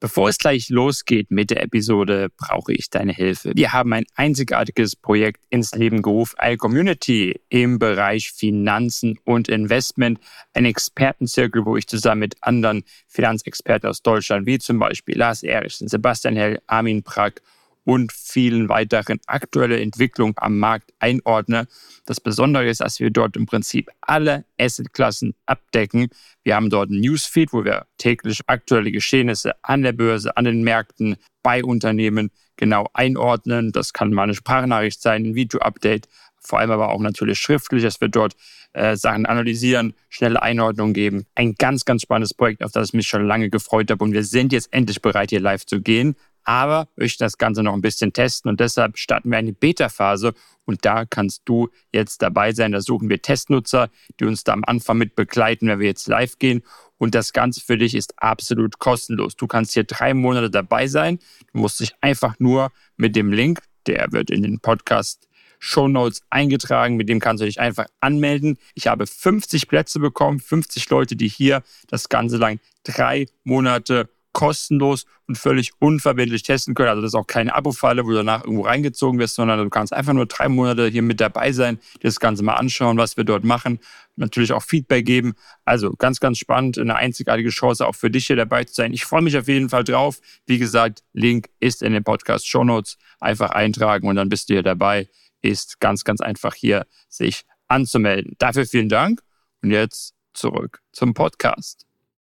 Bevor es gleich losgeht mit der Episode, brauche ich deine Hilfe. Wir haben ein einzigartiges Projekt ins Leben gerufen, eine Community im Bereich Finanzen und Investment, ein Expertenzirkel, wo ich zusammen mit anderen Finanzexperten aus Deutschland, wie zum Beispiel Lars Erichsen, Sebastian Hell, Armin Prack und vielen weiteren aktuelle Entwicklungen am Markt einordne. Das Besondere ist, dass wir dort im Prinzip alle Assetklassen abdecken. Wir haben dort ein Newsfeed, wo wir täglich aktuelle Geschehnisse an der Börse, an den Märkten, bei Unternehmen genau einordnen. Das kann mal eine Sprachnachricht sein, ein Video-Update, vor allem aber auch natürlich schriftlich, dass wir dort Sachen analysieren, schnelle Einordnung geben. Ein ganz, ganz spannendes Projekt, auf das ich mich schon lange gefreut habe. Und wir sind jetzt endlich bereit, hier live zu gehen. Aber möchten das Ganze noch ein bisschen testen und deshalb starten wir eine Beta-Phase und da kannst du jetzt dabei sein. Da suchen wir Testnutzer, die uns da am Anfang mit begleiten, wenn wir jetzt live gehen. Und das Ganze für dich ist absolut kostenlos. Du kannst hier 3 Monate dabei sein. Du musst dich einfach nur mit dem Link, der wird in den Podcast-Shownotes eingetragen, mit dem kannst du dich einfach anmelden. Ich habe 50 Plätze bekommen, 50 Leute, die hier das Ganze lang 3 Monate kostenlos und völlig unverbindlich testen können. Also das ist auch keine Abo-Falle, wo du danach irgendwo reingezogen wirst, sondern du kannst einfach nur 3 Monate hier mit dabei sein, dir das Ganze mal anschauen, was wir dort machen, natürlich auch Feedback geben. Also ganz, ganz spannend, eine einzigartige Chance auch für dich hier dabei zu sein. Ich freue mich auf jeden Fall drauf. Wie gesagt, Link ist in den Podcast-Shownotes. Einfach eintragen und dann bist du hier dabei. Ist ganz, ganz einfach hier sich anzumelden. Dafür vielen Dank und jetzt zurück zum Podcast.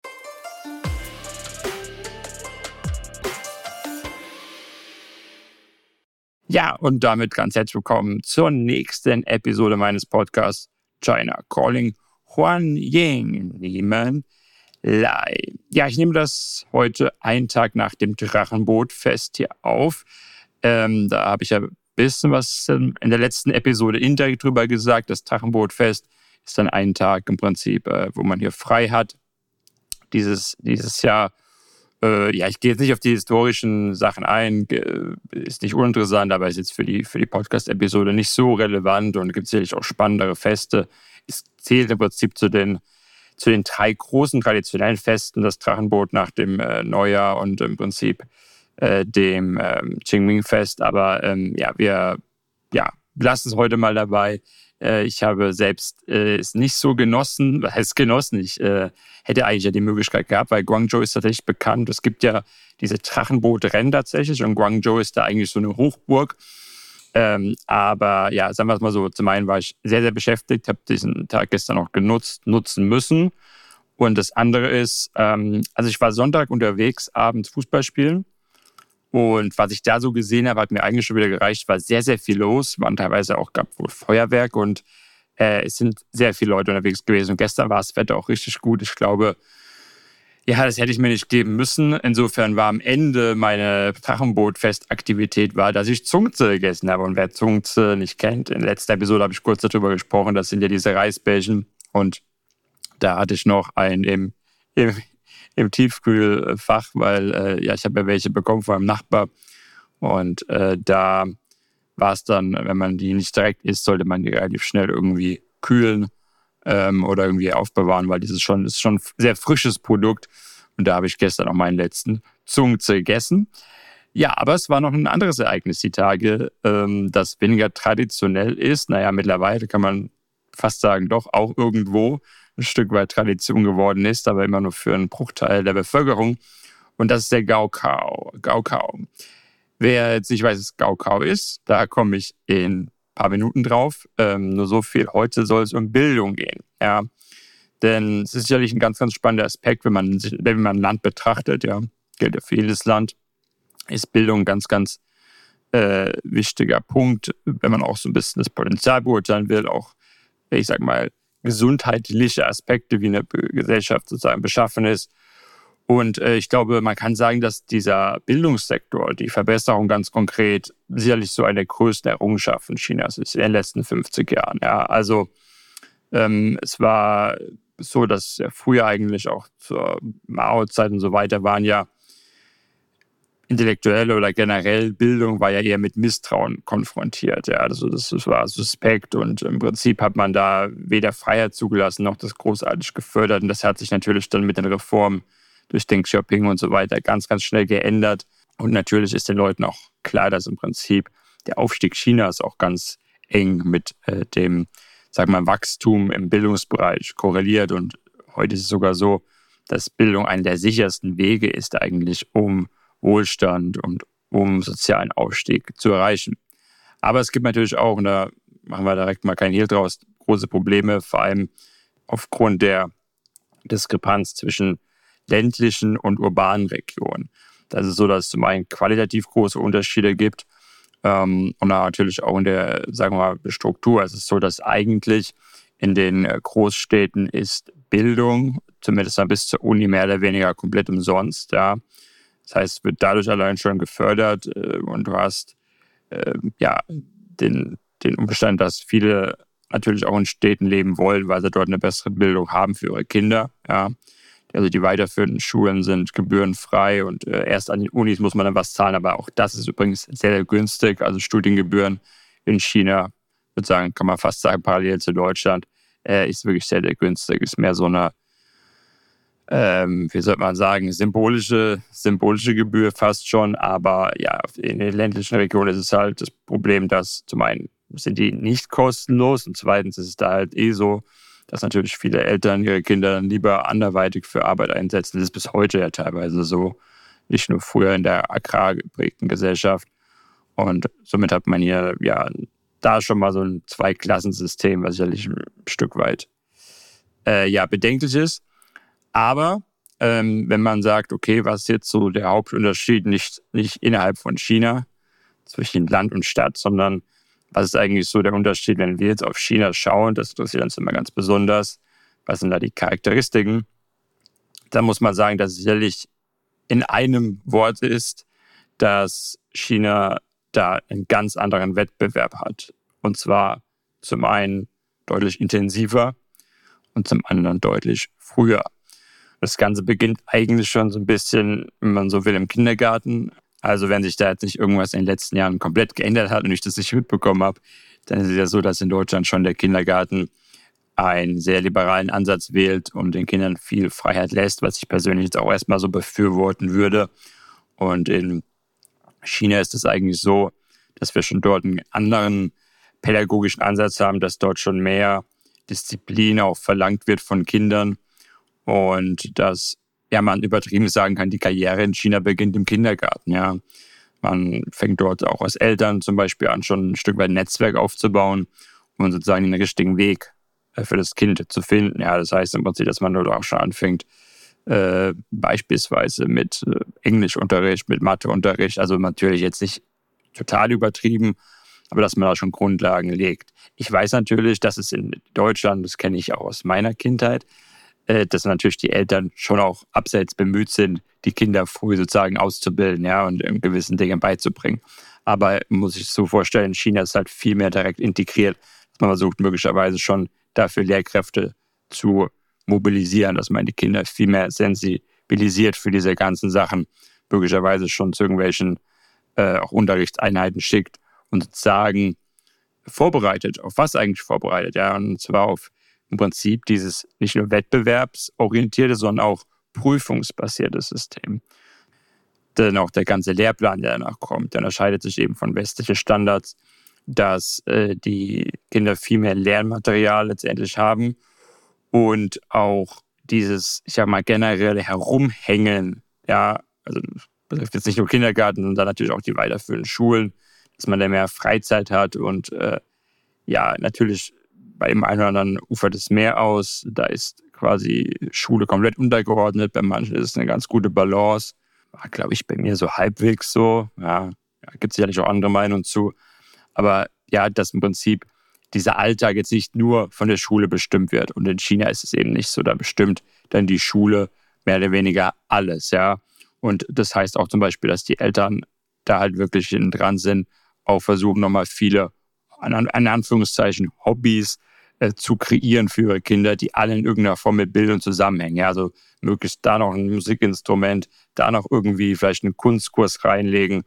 Ja, und damit ganz herzlich willkommen zur nächsten Episode meines Podcasts China Calling Huan Ying Nehmen Lai. Ja, ich nehme das heute einen Tag nach dem Drachenbootfest hier auf. Da habe ich ja ein bisschen was in der letzten Episode indirekt drüber gesagt. Das Drachenbootfest ist dann ein Tag im Prinzip, wo man hier frei hat. Dieses Jahr. Ich gehe jetzt nicht auf die historischen Sachen ein, ist nicht uninteressant, aber ist jetzt für die Podcast-Episode nicht so relevant und gibt sicherlich auch spannendere Feste. Es zählt im Prinzip zu den 3 großen traditionellen Festen, das Drachenboot nach dem Neujahr und im Prinzip dem Qingming-Fest. Aber wir lassen es heute mal dabei. Ich habe selbst es nicht so genossen. Was heißt genossen? Ich hätte eigentlich ja die Möglichkeit gehabt, weil Guangzhou ist tatsächlich bekannt. Es gibt ja diese Drachenbootrennen tatsächlich und Guangzhou ist da eigentlich so eine Hochburg. Aber ja, sagen wir es mal so, zum einen war ich sehr, sehr beschäftigt, habe diesen Tag gestern auch nutzen müssen. Und das andere ist, also ich war Sonntag unterwegs, abends Fußball spielen. Und was ich da so gesehen habe, hat mir eigentlich schon wieder gereicht. War sehr, sehr viel los. Waren teilweise auch, gab wohl Feuerwerk und es sind sehr viele Leute unterwegs gewesen. Und gestern war das Wetter auch richtig gut. Ich glaube, ja, das hätte ich mir nicht geben müssen. Insofern war am Ende meine Drachenbootfestaktivität dass ich Zungze gegessen habe. Und wer Zungze nicht kennt, in der letzten Episode habe ich kurz darüber gesprochen. Das sind ja diese Reisbällchen. Und da hatte ich noch einen im Tiefkühlfach, weil ich habe ja welche bekommen von einem Nachbar. Und da war es dann, wenn man die nicht direkt isst, sollte man die relativ schnell irgendwie kühlen oder irgendwie aufbewahren, weil das ist schon ein sehr frisches Produkt. Und da habe ich gestern auch meinen letzten Zungze gegessen. Ja, aber es war noch ein anderes Ereignis die Tage, das weniger traditionell ist. Naja, mittlerweile kann man fast sagen, doch auch irgendwo ein Stück weit Tradition geworden ist, aber immer nur für einen Bruchteil der Bevölkerung. Und das ist der Gaokao. Gaokao. Wer jetzt nicht weiß, was Gaokao ist, da komme ich in ein paar Minuten drauf. Nur so viel. Heute soll es um Bildung gehen. Ja. Denn es ist sicherlich ein ganz, ganz spannender Aspekt, wenn man ein Land betrachtet. Ja. Gilt ja für jedes Land. Ist Bildung ein ganz, ganz wichtiger Punkt, wenn man auch so ein bisschen das Potenzial beurteilen will, auch, ich sag mal, gesundheitliche Aspekte, wie eine Gesellschaft sozusagen beschaffen ist. Und ich glaube, man kann sagen, dass dieser Bildungssektor, die Verbesserung ganz konkret, sicherlich so eine der größten Errungenschaften Chinas ist in den letzten 50 Jahren. Ja, also es war so, dass früher eigentlich auch zur Mao-Zeit und so weiter waren ja intellektuelle oder generell Bildung war ja eher mit Misstrauen konfrontiert. Ja, also das war suspekt und im Prinzip hat man da weder Freiheit zugelassen noch das großartig gefördert. Und das hat sich natürlich dann mit den Reformen durch Deng Xiaoping und so weiter ganz, ganz schnell geändert. Und natürlich ist den Leuten auch klar, dass im Prinzip der Aufstieg Chinas auch ganz eng mit dem, sagen wir mal, Wachstum im Bildungsbereich korreliert. Und heute ist es sogar so, dass Bildung einer der sichersten Wege ist eigentlich, um Wohlstand und um sozialen Aufstieg zu erreichen. Aber es gibt natürlich auch, und da machen wir direkt mal kein Hehl draus, große Probleme, vor allem aufgrund der Diskrepanz zwischen ländlichen und urbanen Regionen. Das ist so, dass es zum einen qualitativ große Unterschiede gibt und natürlich auch in der, sagen wir mal, Struktur. Es ist so, dass eigentlich in den Großstädten ist Bildung, zumindest dann bis zur Uni, mehr oder weniger komplett umsonst. Ja. Das heißt, es wird dadurch allein schon gefördert und du hast den Umstand, dass viele natürlich auch in Städten leben wollen, weil sie dort eine bessere Bildung haben für ihre Kinder. Ja. Also die weiterführenden Schulen sind gebührenfrei und erst an den Unis muss man dann was zahlen, aber auch das ist übrigens sehr, sehr günstig. Also Studiengebühren in China, ich würde sagen, kann man fast sagen, parallel zu Deutschland, ist wirklich sehr, sehr günstig. Ist mehr so eine, wie sollte man sagen, symbolische Gebühr fast schon, aber ja, in den ländlichen Regionen ist es halt das Problem, dass zum einen sind die nicht kostenlos und zweitens ist es da halt so, dass natürlich viele Eltern ihre Kinder dann lieber anderweitig für Arbeit einsetzen. Das ist bis heute ja teilweise so, nicht nur früher in der agrargeprägten Gesellschaft. Und somit hat man hier ja da schon mal so ein Zweiklassensystem, was sicherlich ein Stück weit bedenklich ist. Aber wenn man sagt, okay, was ist jetzt so der Hauptunterschied, nicht innerhalb von China zwischen Land und Stadt, sondern was ist eigentlich so der Unterschied, wenn wir jetzt auf China schauen, das interessiert uns immer ganz besonders, was sind da die Charakteristiken? Da muss man sagen, dass es sicherlich in einem Wort ist, dass China da einen ganz anderen Wettbewerb hat. Und zwar zum einen deutlich intensiver und zum anderen deutlich früher. Das Ganze beginnt eigentlich schon so ein bisschen, wenn man so will, im Kindergarten. Also wenn sich da jetzt nicht irgendwas in den letzten Jahren komplett geändert hat und ich das nicht mitbekommen habe, dann ist es ja so, dass in Deutschland schon der Kindergarten einen sehr liberalen Ansatz wählt und den Kindern viel Freiheit lässt, was ich persönlich jetzt auch erstmal so befürworten würde. Und in China ist es eigentlich so, dass wir schon dort einen anderen pädagogischen Ansatz haben, dass dort schon mehr Disziplin auch verlangt wird von Kindern und dass man übertrieben sagen kann, die Karriere in China beginnt im Kindergarten. Ja. Man fängt dort auch als Eltern zum Beispiel an, schon ein Stück weit ein Netzwerk aufzubauen, um sozusagen den richtigen Weg für das Kind zu finden. Ja, das heißt im Prinzip, dass man dort auch schon anfängt, beispielsweise mit Englischunterricht, mit Matheunterricht, also natürlich jetzt nicht total übertrieben, aber dass man da schon Grundlagen legt. Ich weiß natürlich, dass es in Deutschland, das kenne ich auch aus meiner Kindheit, dass natürlich die Eltern schon auch abseits bemüht sind, die Kinder früh sozusagen auszubilden, ja, und in gewissen Dingen beizubringen. Aber muss ich so vorstellen, China ist halt viel mehr direkt integriert, dass man versucht möglicherweise schon dafür Lehrkräfte zu mobilisieren, dass man die Kinder viel mehr sensibilisiert für diese ganzen Sachen, möglicherweise schon zu irgendwelchen auch Unterrichtseinheiten schickt und sozusagen vorbereitet. Auf was eigentlich vorbereitet? Ja, und zwar auf im Prinzip dieses nicht nur wettbewerbsorientierte, sondern auch prüfungsbasierte System. Denn auch der ganze Lehrplan, der danach kommt, der unterscheidet sich eben von westlichen Standards, dass die Kinder viel mehr Lernmaterial letztendlich haben und auch dieses, ich sag mal, generelle Herumhängen, ja, also das betrifft jetzt nicht nur Kindergarten, sondern natürlich auch die weiterführenden Schulen, dass man da mehr Freizeit hat und natürlich bei dem einen oder anderen ufert das Meer aus. Da ist quasi Schule komplett untergeordnet. Bei manchen ist es eine ganz gute Balance. War, glaube ich, bei mir so halbwegs so. Ja, gibt es sicherlich auch andere Meinungen zu. Aber ja, dass im Prinzip dieser Alltag jetzt nicht nur von der Schule bestimmt wird. Und in China ist es eben nicht so. Da bestimmt dann die Schule mehr oder weniger alles. Ja. Und das heißt auch zum Beispiel, dass die Eltern da halt wirklich hinten dran sind, auch versuchen nochmal viele, in Anführungszeichen, Hobbys zu kreieren für ihre Kinder, die alle in irgendeiner Form mit Bildung zusammenhängen. Ja, also möglichst da noch ein Musikinstrument, da noch irgendwie vielleicht einen Kunstkurs reinlegen,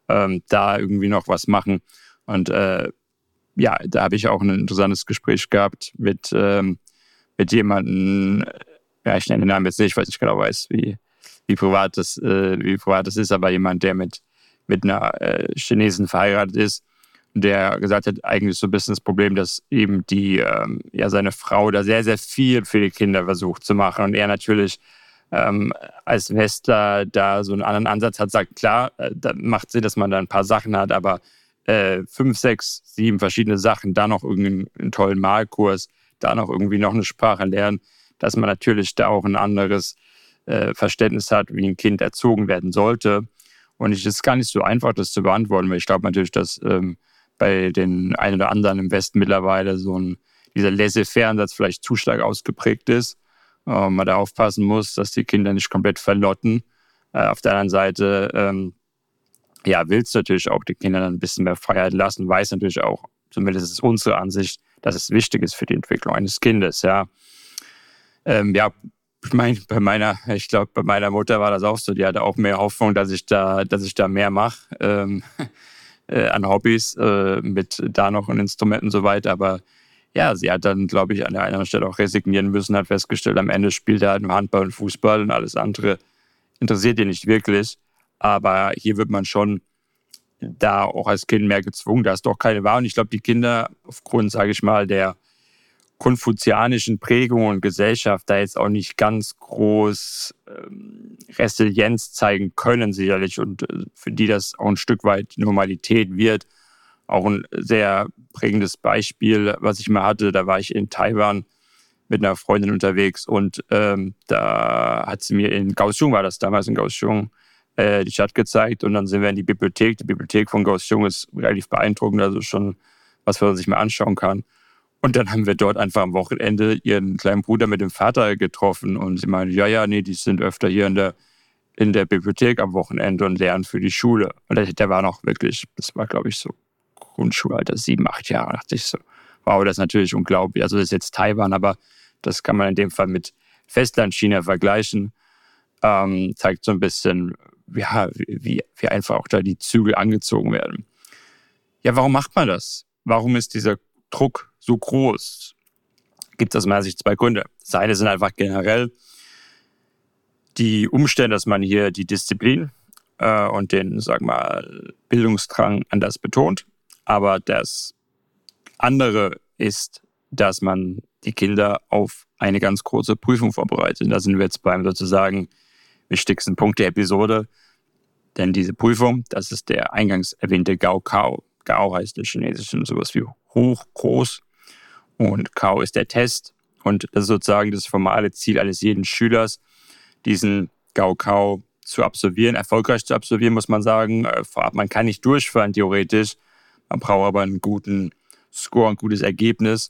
da irgendwie noch was machen. Und da habe ich auch ein interessantes Gespräch gehabt mit jemandem, ich nenne den Namen jetzt nicht, weil ich nicht genau weiß, wie wie privat das ist, aber jemand, der mit einer Chinesin verheiratet ist, der gesagt hat, eigentlich so ein bisschen das Problem, dass eben seine Frau da sehr, sehr viel für die Kinder versucht zu machen und er natürlich als Westler da so einen anderen Ansatz hat, sagt, klar, da macht Sinn, dass man da ein paar Sachen hat, aber 5, 6, 7 verschiedene Sachen, da noch irgendeinen tollen Malkurs, da noch irgendwie noch eine Sprache lernen, dass man natürlich da auch ein anderes Verständnis hat, wie ein Kind erzogen werden sollte. Und es ist gar nicht so einfach, das zu beantworten, weil ich glaube natürlich, dass bei den einen oder anderen im Westen mittlerweile dieser Laissez-faire-Ansatz vielleicht zu stark ausgeprägt ist. Man da aufpassen muss, dass die Kinder nicht komplett verlotten. Auf der anderen Seite willst du natürlich auch die Kinder dann ein bisschen mehr Freiheit lassen, weiß natürlich auch, zumindest ist unsere Ansicht, dass es wichtig ist für die Entwicklung eines Kindes. Ja, ich meine, bei meiner Mutter war das auch so, die hatte auch mehr Hoffnung, dass ich da mehr mache an Hobbys, mit da noch ein Instrument und so weiter, aber ja, sie hat dann, glaube ich, an der einen Stelle auch resignieren müssen, hat festgestellt, am Ende spielt er halt nur Handball und Fußball und alles andere interessiert ihr nicht wirklich. Aber hier wird man schon da auch als Kind mehr gezwungen, da ist doch keine Wahl. Und ich glaube, die Kinder aufgrund, sage ich mal, der konfuzianischen Prägung und Gesellschaft da jetzt auch nicht ganz groß Resilienz zeigen können sicherlich und für die das auch ein Stück weit Normalität wird. Auch ein sehr prägendes Beispiel, was ich mal hatte, da war ich in Taiwan mit einer Freundin unterwegs und da hat sie mir in Kaohsiung, war das damals in Kaohsiung, die Stadt gezeigt und dann sind wir in die Bibliothek. Die Bibliothek von Kaohsiung ist relativ beeindruckend, also schon was man sich mal anschauen kann. Und dann haben wir dort einfach am Wochenende ihren kleinen Bruder mit dem Vater getroffen und sie meinte, die sind öfter hier in der Bibliothek am Wochenende und lernen für die Schule. Und der war noch wirklich, das war glaube ich so Grundschulalter, 7, 8 Jahre, dachte ich so. Wow, das ist natürlich unglaublich. Also das ist jetzt Taiwan, aber das kann man in dem Fall mit Festlandchina vergleichen. Zeigt so ein bisschen, wie einfach auch da die Zügel angezogen werden. Ja, warum macht man das? Warum ist dieser Druck so groß? Gibt es aus meiner Sicht 2 Gründe. Das eine sind einfach generell die Umstände, dass man hier die Disziplin und den, sagen wir mal, Bildungsdrang anders betont. Aber das andere ist, dass man die Kinder auf eine ganz große Prüfung vorbereitet. Und da sind wir jetzt beim sozusagen wichtigsten Punkt der Episode. Denn diese Prüfung, das ist der eingangs erwähnte Gaokao. Gao heißt im Chinesischen sowas wie hoch, groß. Und Kao ist der Test. Und das ist sozusagen das formale Ziel eines jeden Schülers, diesen Gaokao zu absolvieren, erfolgreich zu absolvieren, muss man sagen. Vorab, man kann nicht durchfallen, theoretisch. Man braucht aber einen guten Score, ein gutes Ergebnis.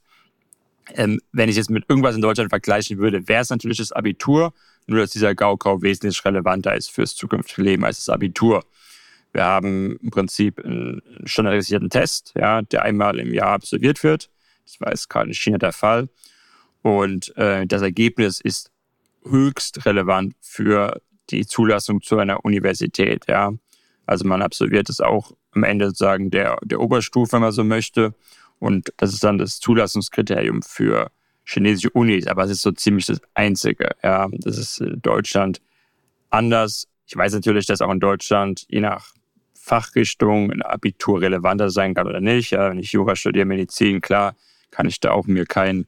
Wenn ich jetzt mit irgendwas in Deutschland vergleichen würde, wäre es natürlich das Abitur, nur dass dieser Gaokao wesentlich relevanter ist fürs zukünftige Leben als das Abitur. Wir haben im Prinzip einen standardisierten Test, ja, der einmal im Jahr absolviert wird. Das war jetzt gerade in China der Fall. Und das Ergebnis ist höchst relevant für die Zulassung zu einer Universität. Ja. Also man absolviert es auch am Ende sozusagen der Oberstufe, wenn man so möchte. Und das ist dann das Zulassungskriterium für chinesische Unis. Aber es ist so ziemlich das Einzige. Ja. Das ist in Deutschland anders. Ich weiß natürlich, dass auch in Deutschland je nach Fachrichtung ein Abitur relevanter sein kann oder nicht. Ja, wenn ich Jura studiere, Medizin, klar, kann ich da auch mir kein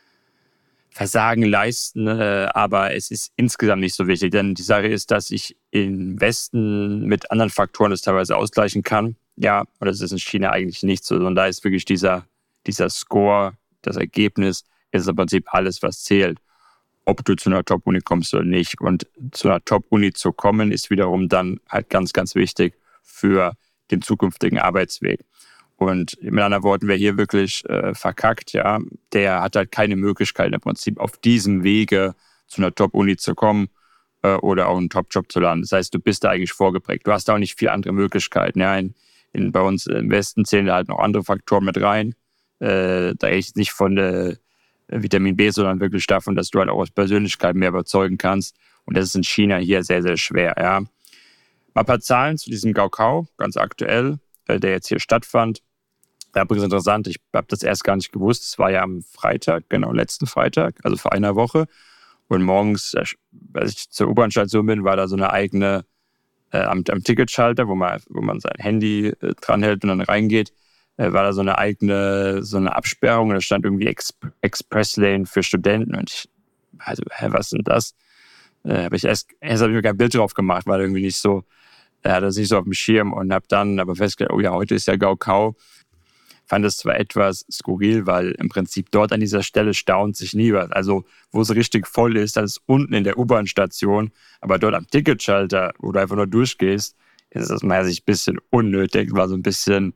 Versagen leisten, aber es ist insgesamt nicht so wichtig, denn die Sache ist, dass ich im Westen mit anderen Faktoren das teilweise ausgleichen kann. Ja, und das ist in China eigentlich nicht so. Und da ist wirklich dieser Score, das Ergebnis, ist im Prinzip alles, was zählt, ob du zu einer Top-Uni kommst oder nicht. Und zu einer Top-Uni zu kommen, ist wiederum dann halt ganz, ganz wichtig für den zukünftigen Arbeitsweg. Und mit anderen Worten, wer hier wirklich verkackt, ja, der hat halt keine Möglichkeit im Prinzip auf diesem Wege zu einer Top-Uni zu kommen oder auch einen Top-Job zu landen. Das heißt, du bist da eigentlich vorgeprägt. Du hast da auch nicht viele andere Möglichkeiten. Ja. Bei uns im Westen zählen da halt noch andere Faktoren mit rein. Da echt nicht von der Vitamin B, sondern wirklich davon, dass du halt auch als Persönlichkeit mehr überzeugen kannst. Und das ist in China hier sehr, sehr schwer. Ja. Mal ein paar Zahlen zu diesem Gaokao, ganz aktuell, der jetzt hier stattfand. Ja, übrigens interessant, ich habe das erst gar nicht gewusst. Es war ja am Freitag, genau, letzten Freitag, also vor einer Woche. Und morgens als ich zur U-Bahn-Station bin, war da so eine eigene am Ticketschalter, wo man sein Handy dranhält und dann reingeht, war da so eine Absperrung und da stand irgendwie Express Lane für Studenten und was sind das? Habe ich erst habe ich mir kein Bild drauf gemacht, weil irgendwie nicht so, hatte das nicht so auf dem Schirm und habe dann aber festgestellt, oh ja, heute ist ja Gaokao. Fand es zwar etwas skurril, weil im Prinzip dort an dieser Stelle staunt sich nie was. Also wo es richtig voll ist, das ist unten in der U-Bahn-Station, aber dort am Ticketschalter, wo du einfach nur durchgehst, ist das meiner Sicht ein bisschen unnötig, war so ein bisschen,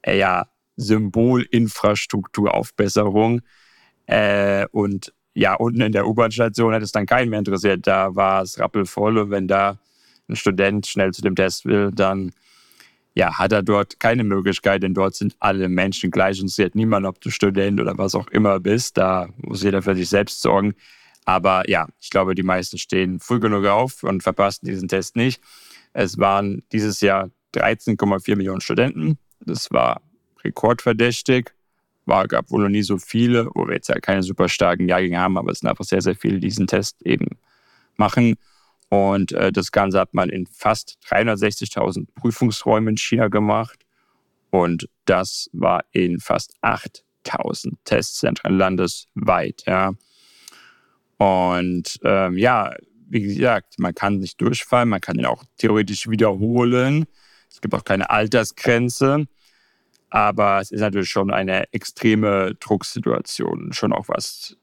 Symbolinfrastrukturaufbesserung. Und ja, unten in der U-Bahn-Station hat es dann keinen mehr interessiert. Da war es rappelvoll und wenn da ein Student schnell zu dem Test will, dann hat er dort keine Möglichkeit, denn dort sind alle Menschen gleich und es interessiert niemand, ob du Student oder was auch immer bist. Da muss jeder für sich selbst sorgen. Aber ja, ich glaube, die meisten stehen früh genug auf und verpassen diesen Test nicht. Es waren dieses Jahr 13,4 Millionen Studenten. Das war rekordverdächtig. Gab wohl noch nie so viele, wo wir jetzt ja keine super starken Jahrgänge haben, aber es sind einfach sehr, sehr viele, die diesen Test eben machen. Und das Ganze hat man in fast 360.000 Prüfungsräumen in China gemacht. Und das war in fast 8.000 Testzentren landesweit. Ja. Und wie gesagt, man kann nicht durchfallen, man kann ihn auch theoretisch wiederholen. Es gibt auch keine Altersgrenze. Aber es ist natürlich schon eine extreme Drucksituation. Schon auch was,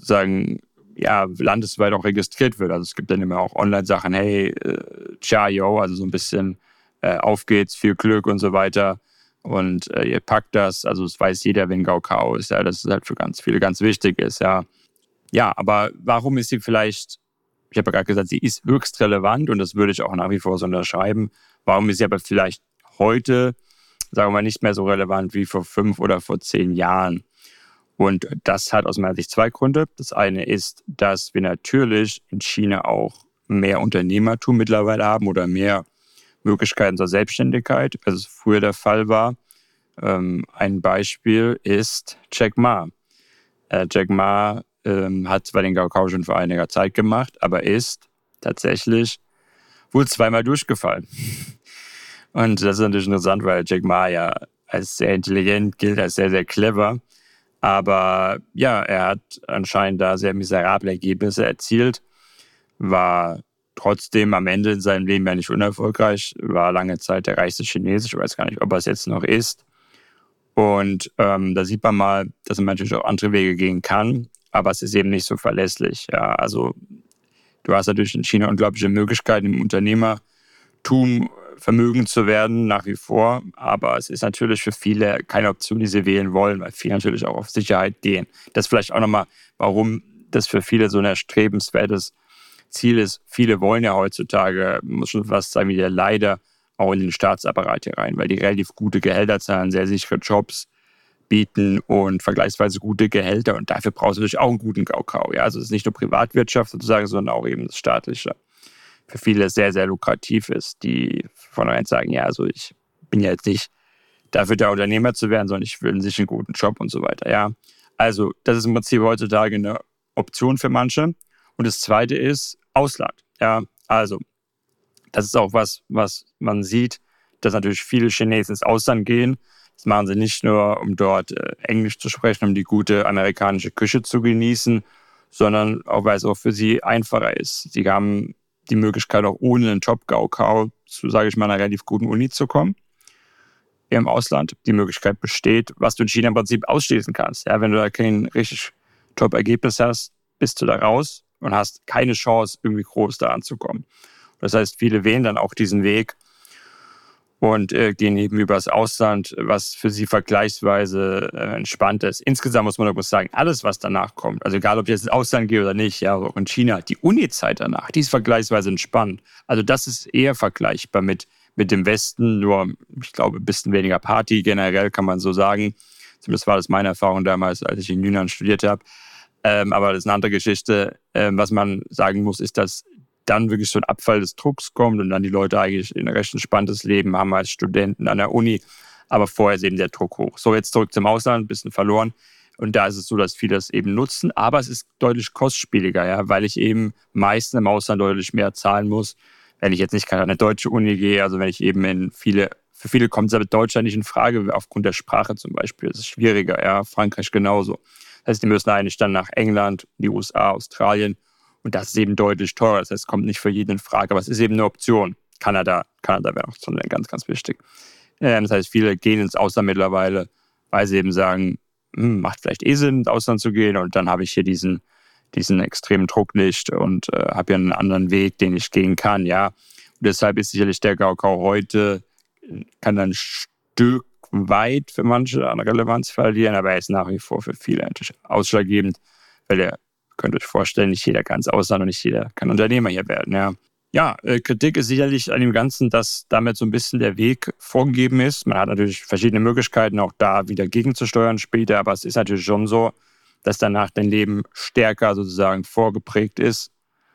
landesweit auch registriert wird. Also es gibt dann immer auch Online-Sachen, hey, Chayo, also so ein bisschen auf geht's, viel Glück und so weiter. Und ihr packt das, also es weiß jeder, wenn Gaokao ist, ja, dass es halt für ganz viele ganz wichtig ist, ja. Ja, aber warum ist sie vielleicht, ich habe ja gerade gesagt, sie ist höchst relevant und das würde ich auch nach wie vor so unterschreiben. Warum ist sie aber vielleicht heute, sagen wir mal, nicht mehr so relevant wie vor 5 oder vor 10 Jahren? Und das hat aus meiner Sicht 2 Gründe. Das eine ist, dass wir natürlich in China auch mehr Unternehmertum mittlerweile haben oder mehr Möglichkeiten zur Selbstständigkeit, als es früher der Fall war. Ein Beispiel ist Jack Ma. Jack Ma hat zwar den Gaokao schon vor einiger Zeit gemacht, aber ist tatsächlich wohl 2-mal durchgefallen. Und das ist natürlich interessant, weil Jack Ma ja als sehr intelligent gilt, als sehr, sehr clever. Aber ja, er hat anscheinend da sehr miserable Ergebnisse erzielt, war trotzdem am Ende in seinem Leben ja nicht unerfolgreich, war lange Zeit der reichste Chinese, ich weiß gar nicht, ob er es jetzt noch ist. Und da sieht man mal, dass man natürlich auch andere Wege gehen kann, aber es ist eben nicht so verlässlich. Ja, also du hast natürlich in China unglaubliche Möglichkeiten im Unternehmertum vermögend zu werden, nach wie vor. Aber es ist natürlich für viele keine Option, die sie wählen wollen, weil viele natürlich auch auf Sicherheit gehen. Das ist vielleicht auch nochmal, warum das für viele so ein erstrebenswertes Ziel ist. Viele wollen ja heutzutage, muss schon fast sagen, wieder leider auch in den Staatsapparat hier rein, weil die relativ gute Gehälter zahlen, sehr sichere Jobs bieten und vergleichsweise gute Gehälter. Und dafür brauchst du natürlich auch einen guten Gaokao. Ja? Also es ist nicht nur Privatwirtschaft sozusagen, sondern auch eben das Staatliche. Für viele sehr, sehr lukrativ ist, die von vornherein sagen, ja, also ich bin ja jetzt nicht dafür der Unternehmer zu werden, sondern ich will einen sicheren guten Job und so weiter. Ja, also das ist im Prinzip heutzutage eine Option für manche. Und das Zweite ist Ausland. Ja, also das ist auch was man sieht, dass natürlich viele Chinesen ins Ausland gehen. Das machen sie nicht nur, um dort Englisch zu sprechen, um die gute amerikanische Küche zu genießen, sondern auch, weil es auch für sie einfacher ist. Sie haben die Möglichkeit, auch ohne einen Top-Gaokao zu, sage ich mal, einer relativ guten Uni zu kommen im Ausland. Die Möglichkeit besteht, was du in China im Prinzip ausschließen kannst. Ja, wenn du da kein richtig Top-Ergebnis hast, bist du da raus und hast keine Chance, irgendwie groß da anzukommen. Das heißt, viele wählen dann auch diesen Weg und gehen eben übers Ausland, was für sie vergleichsweise entspannt ist. Insgesamt muss man doch sagen, alles, was danach kommt, also egal, ob ich jetzt ins Ausland gehe oder nicht, ja, auch in China, die Uni-Zeit danach, die ist vergleichsweise entspannt. Also das ist eher vergleichbar mit dem Westen, nur, ich glaube, ein bisschen weniger Party generell, kann man so sagen. Zumindest war das meine Erfahrung damals, als ich in Yunnan studiert habe. Aber das ist eine andere Geschichte. Was man sagen muss, ist, dass dann wirklich so ein Abfall des Drucks kommt und dann die Leute eigentlich ein recht entspanntes Leben haben als Studenten an der Uni. Aber vorher ist eben der Druck hoch. So, jetzt zurück zum Ausland, ein bisschen verloren. Und da ist es so, dass viele das eben nutzen, aber es ist deutlich kostspieliger, ja, weil ich eben meistens im Ausland deutlich mehr zahlen muss, wenn ich jetzt nicht gerade an eine deutsche Uni gehe, also wenn ich eben für viele kommt es aber Deutschland nicht in Frage, aufgrund der Sprache zum Beispiel. Das ist schwieriger, ja, Frankreich genauso. Das heißt, die müssen eigentlich dann nach England, die USA, Australien und das ist eben deutlich teurer. Das heißt, es kommt nicht für jeden in Frage, aber es ist eben eine Option. Kanada wäre auch schon ganz, ganz wichtig. Das heißt, viele gehen ins Ausland mittlerweile, weil sie eben sagen, macht vielleicht Sinn, ins Ausland zu gehen und dann habe ich hier diesen extremen Druck nicht und habe ja einen anderen Weg, den ich gehen kann, ja. Und deshalb ist sicherlich der Kakao heute, kann dann ein Stück weit für manche an Relevanz verlieren, aber er ist nach wie vor für viele natürlich ausschlaggebend, weil ihr könnt euch vorstellen, nicht jeder kann ins Ausland und nicht jeder kann Unternehmer hier werden, ja. Ja, Kritik ist sicherlich an dem Ganzen, dass damit so ein bisschen der Weg vorgegeben ist. Man hat natürlich verschiedene Möglichkeiten, auch da wieder gegenzusteuern später, aber es ist natürlich schon so, dass danach dein Leben stärker sozusagen vorgeprägt ist,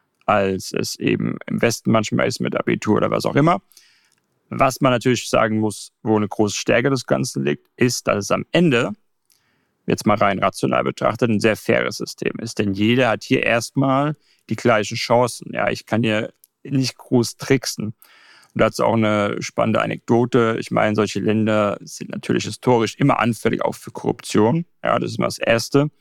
als es eben im Westen manchmal ist mit Abitur oder was auch immer. Was man natürlich sagen muss, wo eine große Stärke des Ganzen liegt, ist, dass es am Ende, jetzt mal rein rational betrachtet, ein sehr faires System ist. Denn jeder hat hier erstmal die gleichen Chancen. Ja, ich kann hier nicht groß tricksen. Und dazu auch eine spannende Anekdote. Ich meine, solche Länder sind natürlich historisch immer anfällig auch für Korruption. Ja, das ist immer das Erste.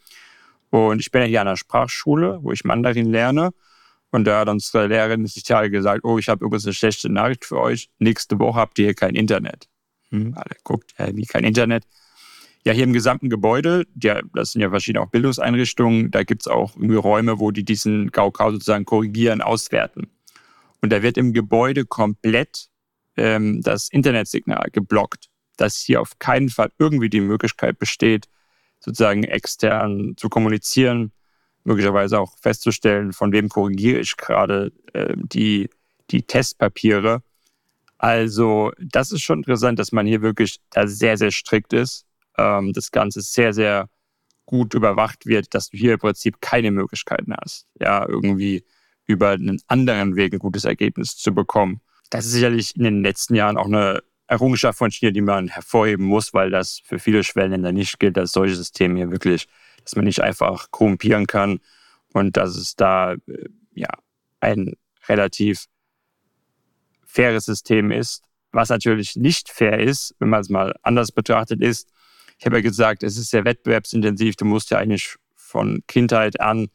Und ich bin ja hier an der Sprachschule, wo ich Mandarin lerne. Und da hat unsere Lehrerin sich gesagt, oh, ich habe übrigens eine schlechte Nachricht für euch. Nächste Woche habt ihr hier kein Internet. Alle guckt, wie kein Internet? Ja, hier im gesamten Gebäude, das sind ja verschiedene auch Bildungseinrichtungen, da gibt es auch irgendwie Räume, wo die diesen Gaokao sozusagen korrigieren, auswerten. Und da wird im Gebäude komplett das Internetsignal geblockt, dass hier auf keinen Fall irgendwie die Möglichkeit besteht, sozusagen extern zu kommunizieren, möglicherweise auch festzustellen, von wem korrigiere ich gerade die Testpapiere. Also das ist schon interessant, dass man hier wirklich da sehr, sehr strikt ist. Das Ganze sehr, sehr gut überwacht wird, dass du hier im Prinzip keine Möglichkeiten hast, ja, irgendwie über einen anderen Weg ein gutes Ergebnis zu bekommen. Das ist sicherlich in den letzten Jahren auch eine Errungenschaft von China, die man hervorheben muss, weil das für viele Schwellenländer nicht gilt, dass solche Systeme hier wirklich, dass man nicht einfach korrumpieren kann und dass es da ein relativ faires System ist. Was natürlich nicht fair ist, wenn man es mal anders betrachtet, ist, ich habe ja gesagt, es ist sehr wettbewerbsintensiv. Du musst ja eigentlich von Kindheit an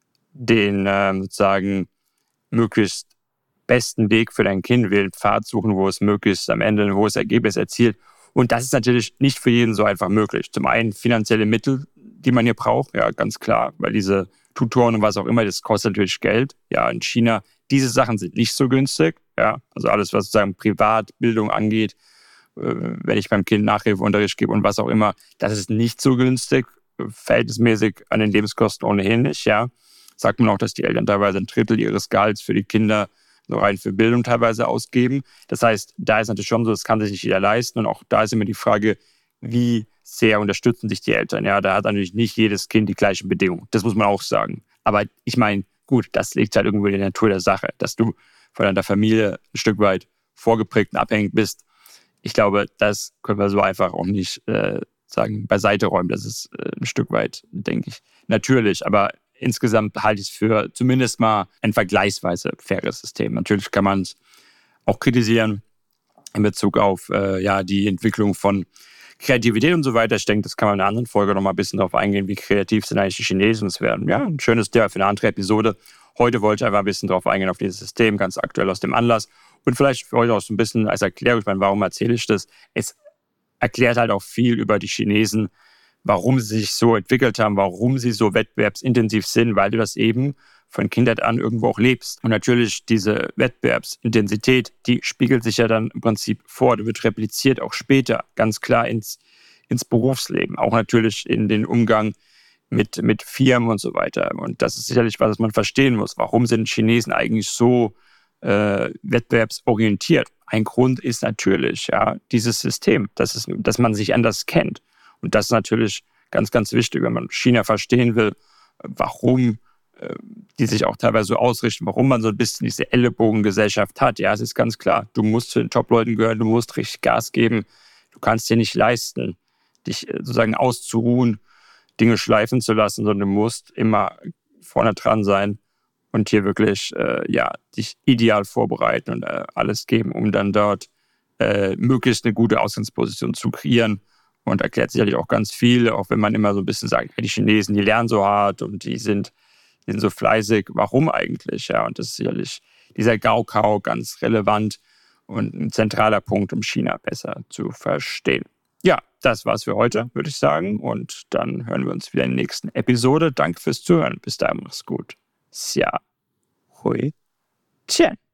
den sozusagen möglichst besten Weg für dein Kind wählen, Pfad suchen, wo es möglichst am Ende ein hohes Ergebnis erzielt. Und das ist natürlich nicht für jeden so einfach möglich. Zum einen finanzielle Mittel, die man hier braucht, ja, ganz klar, weil diese Tutoren und was auch immer, das kostet natürlich Geld. Ja, in China, diese Sachen sind nicht so günstig. Ja, also alles, was sozusagen Privatbildung angeht, wenn ich beim Kind Nachhilfeunterricht gebe und was auch immer, das ist nicht so günstig, verhältnismäßig an den Lebenskosten ohnehin nicht, ja. Sagt man auch, dass die Eltern teilweise ein Drittel ihres Gehalts für die Kinder so rein für Bildung teilweise ausgeben. Das heißt, da ist natürlich schon so, das kann sich nicht jeder leisten und auch da ist immer die Frage, wie sehr unterstützen sich die Eltern. Ja, da hat natürlich nicht jedes Kind die gleichen Bedingungen. Das muss man auch sagen. Aber ich meine, gut, das liegt halt irgendwo in der Natur der Sache, dass du von deiner Familie ein Stück weit vorgeprägt und abhängig bist. Ich glaube, das können wir so einfach auch nicht sagen, beiseite räumen. Das ist ein Stück weit, denke ich, natürlich. Aber insgesamt halte ich es für zumindest mal ein vergleichsweise faires System. Natürlich kann man es auch kritisieren in Bezug auf die Entwicklung von Kreativität und so weiter. Ich denke, das kann man in einer anderen Folge noch mal ein bisschen darauf eingehen, wie kreativ sind eigentlich die Chinesen. Das wäre ein schönes Thema für eine andere Episode. Heute wollte ich einfach ein bisschen darauf eingehen, auf dieses System, ganz aktuell aus dem Anlass. Und vielleicht für euch auch so ein bisschen als Erklärung, ich meine, warum erzähle ich das? Es erklärt halt auch viel über die Chinesen, warum sie sich so entwickelt haben, warum sie so wettbewerbsintensiv sind, weil du das eben von Kindheit an irgendwo auch lebst. Und natürlich diese Wettbewerbsintensität, die spiegelt sich ja dann im Prinzip vor, die wird repliziert auch später, ganz klar ins Berufsleben, auch natürlich in den Umgang mit Firmen und so weiter. Und das ist sicherlich was man verstehen muss. Warum sind Chinesen eigentlich so wettbewerbsorientiert? Ein Grund ist natürlich dieses System, dass man sich anders kennt. Und das ist natürlich ganz, ganz wichtig, wenn man China verstehen will, warum die sich auch teilweise so ausrichten, warum man so ein bisschen diese Ellenbogengesellschaft hat. Ja, es ist ganz klar, du musst zu den Top-Leuten gehören, du musst richtig Gas geben. Du kannst dir nicht leisten, dich sozusagen auszuruhen, Dinge schleifen zu lassen, sondern du musst immer vorne dran sein und hier wirklich dich ideal vorbereiten und alles geben, um dann dort möglichst eine gute Ausgangsposition zu kreieren. Und erklärt sicherlich auch ganz viel, auch wenn man immer so ein bisschen sagt, die Chinesen, die lernen so hart und die sind so fleißig. Warum eigentlich? Ja, und das ist sicherlich dieser Gaokao ganz relevant und ein zentraler Punkt, um China besser zu verstehen. Ja, das war's für heute, würde ich sagen. Und dann hören wir uns wieder in der nächsten Episode. Danke fürs Zuhören. Bis dahin, mach's gut. Xia Hui Tian.